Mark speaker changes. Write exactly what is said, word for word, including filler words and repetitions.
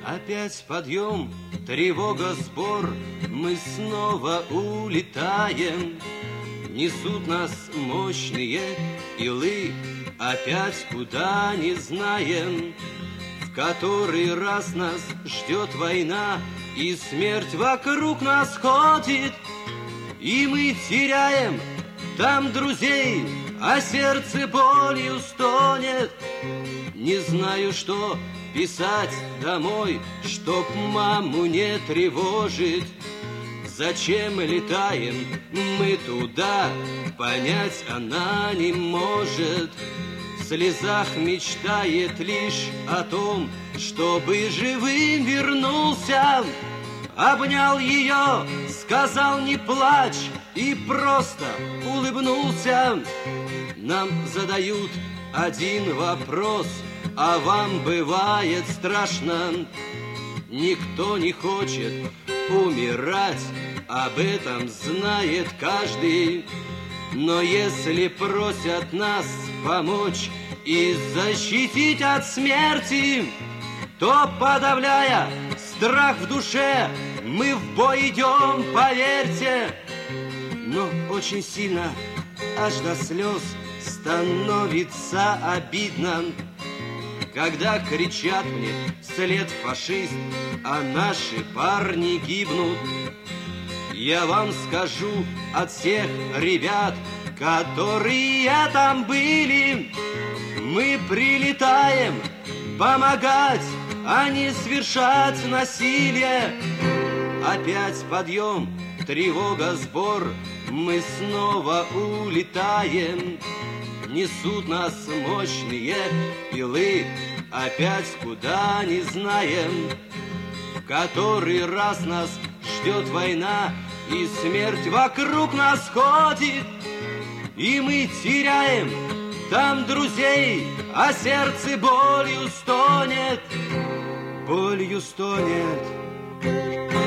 Speaker 1: Опять подъем, тревога, сбор, мы снова улетаем. Несут нас мощные илы, опять куда не знаем. В который раз нас ждет война, и смерть вокруг нас ходит. И мы теряем там друзей, а сердце болью стонет. Не знаю, что писать домой, чтоб маму не тревожить. Зачем летаем мы туда, понять она не может. В слезах мечтает лишь о том, чтобы живым вернулся. Обнял ее, сказал не плачь и просто улыбнулся. Нам задают один вопрос, а вам бывает страшно? Никто не хочет умирать, об этом знает каждый. Но если просят нас помочь и защитить от смерти, то, подавляя страх в душе, мы в бой идем, поверьте. Но очень сильно, аж до слез, становится обидно, когда кричат мне вслед фашист, а наши парни гибнут. Я вам скажу от всех ребят, которые там были, мы прилетаем помогать, а не совершать насилие. Опять подъем, тревога, сбор, мы снова улетаем. Несут нас мощные пилы, опять куда не знаем. В который раз нас ждет война, и смерть вокруг нас ходит. И мы теряем там друзей, а сердце болью стонет, болью стонет.